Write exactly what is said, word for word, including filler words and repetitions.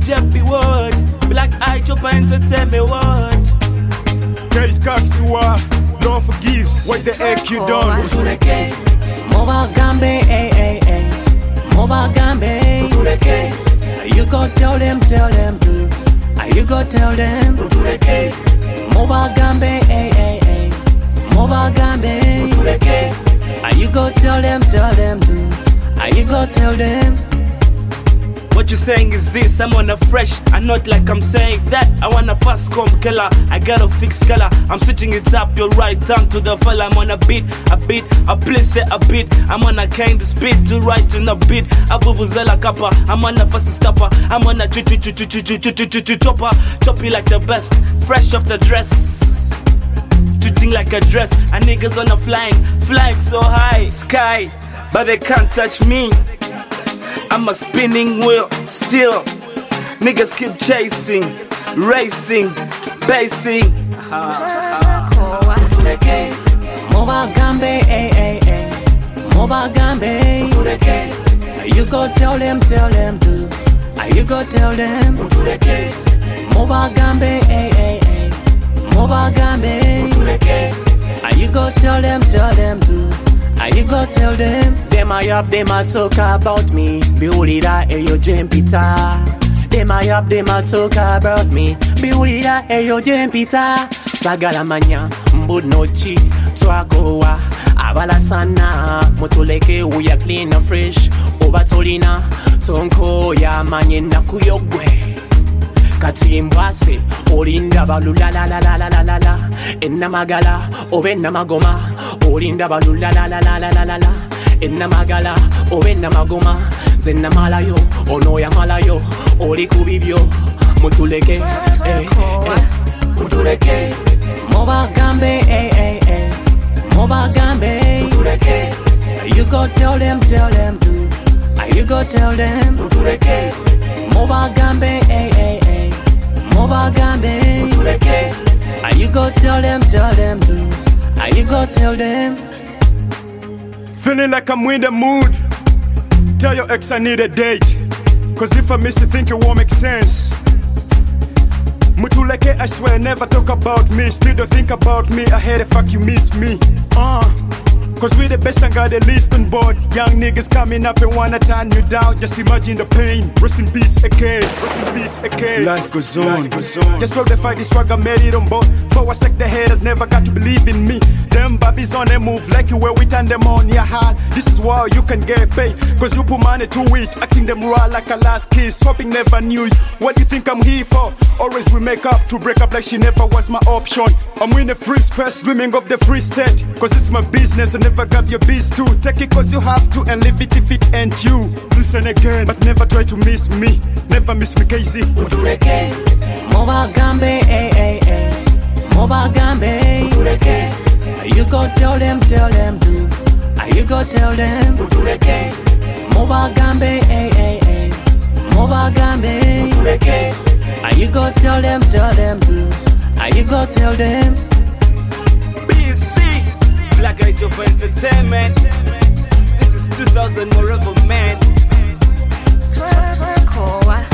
Jeppy word. Black Eye Chopper Entertainment word. Case Kaksua, Lord forgives. What the heck you done? Moba Gambe, eh, eh, eh. Moba Gambe. You go tell them, tell them too. You go tell them. Moba Gambe, eh, eh, eh. Moba Gambe. You go tell them, tell them too. You go tell them. What you saying is this, I'm on a fresh, and not like I'm saying that. I want a fast comb killer, I got a fixed color. I'm switching it up, your right tongue to the fella. I'm on a beat, a beat, a place a beat. I'm on a kind of speed to right in a beat. A vuvuzela kappa, I'm on a fast stopper. I'm on a ch ch ch ch ch ch ch ch ch chopper. Chop you like the best, fresh off the dress. Treating like a dress, and niggas on a flying, flying so high, sky, but they can't touch me. I'm a spinning wheel, still. Niggas keep chasing, racing, basing. Moba Gambe, eh, eh, eh. Moba Gambe. You go tell them, tell them too. You go tell them. Moba Gambe, eh, eh, eh. Moba Gambe. You go tell them, tell them too. You go tell them. Them I up, them I talk about me. Biulida eyo jempita. Them I up, them I talk about me. Biulida eyo jempita. Sagala manya, mbudnochi, twagoa. Abala sana, motuleke uya clean and fresh. Obatolina, tonko ya manye na kuyogwe. Katimbwase, olinda balula la la la la la la la. Enna magala, obenna magoma. Olinda balula la la la la la la la. Enna magala, obenna magoma. Zenna malayo, onoya malayo. Oli kubibyo, mutuleke, eh, eh, mutuleke. Moba Gambe, eh, eh, eh. Moba Gambe, mutuleke. You go tell them, tell them too. You go tell them, mutuleke. Moba Gambe, eh, eh, eh. Moba Gambe, mutuleke. You go tell them, tell them too. You go tell them. Feeling like I'm in the mood. Tell your ex I need a date. Cause if I miss it, think it won't make sense. Mutuleke, I swear, never talk about me. Still don't think about me. I hate the fuck you miss me. Uh Cause we the best and got the least on board. Young niggas coming up and wanna turn you down. Just imagine the pain. Rest in peace again. Rest in peace again. Life goes on. Life goes on. Just drop the fight, this struggle made it on board. For a sec, the haters never got to believe in me. Them babbies on the move like you where we turn them on your heart. This is why you can get paid. Cause you put money to it. Acting them raw like a last kiss. Hoping never knew you. What do you think I'm here for? Always we make up to break up like she never was my option. I'm in the free space, dreaming of the free state. Cause it's my business and never grab your biz too. Take it cause you have to and leave it if it ain't you. Listen again, but never try to miss me. Never miss me, Casey. Mutuleke. Moba Gambe, eh, eh, eh. Moba Gambe. Mutuleke. You go tell them, tell them too. You go tell them. Mutuleke. Moba Gambe, eh, eh, eh. Moba Gambe. Mutuleke. You go tell them, tell them too. You go tell them. B C, Black Eye Chopper Entertainment. This is two thousand Moreover Man. Twerk, twerk,